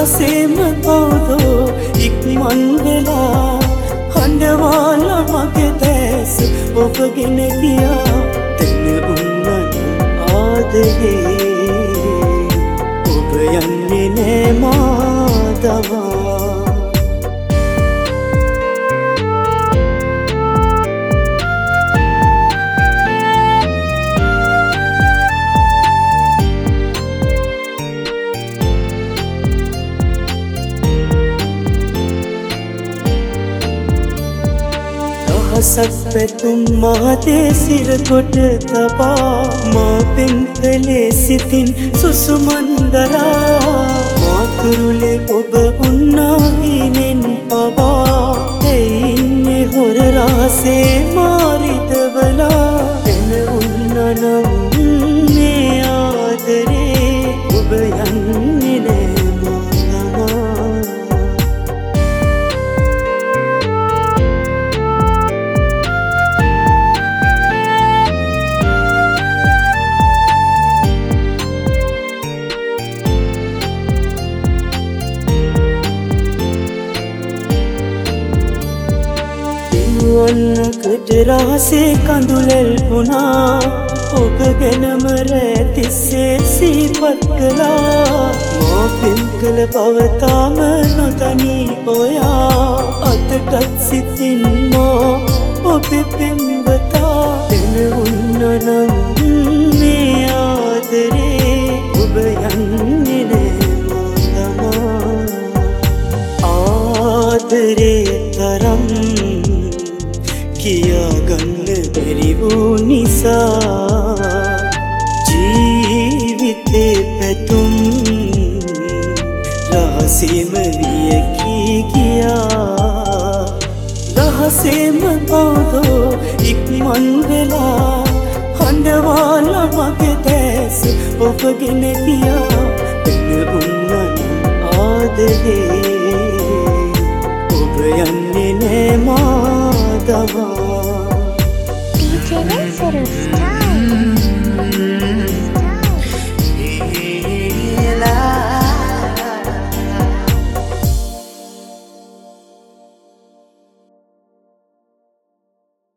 රහසේම කවුදෝ ඉක්මන් වෙලා හඬවාලා මගේ දැස් ඔබගෙන ගියා දෙන්න උන්නන ආදරේ ඔබ යන්නේ නෑ මා දවා හසක් පැතුම් මහතේ සිරකොට තබා මා පෙන්කලේ සිතින් සුසුමන්දරා මා කුරුලේ ඔබ උන්නාහිනෙන් පවා එයින්නේ හොර රහසේ මාරිතවලා එන උන්නනම් මේ ආදරේ ඔබ යන්නේ නෑ වන්නකට රහසේ කඳුලෙල් වුණා ඔබ ගැනම රැතිස්සේ සිහිපත් කළා මා පෙම් කළ බව තාම නොදනී ඔයා අතටත් සිතින් මා ඔබේ පෙම්වතා එන උන්නනම් මේ ආදරේ ඔබ යන්නේ නෑ මා ආදරේ තරම් කියාගන්න බැරි වූ නිසා ජීවිතේ පැතුම් රහසේම වියකී ගියා රහසේම කවුදෝ ඉක්මන් වෙලා හඬවාලා මගේ දැස් ඔබගෙන ගියා දෙන්න උන්නන ආදරේ ඔබ යන්නේ නෑ මා දවා DJ Lazarus.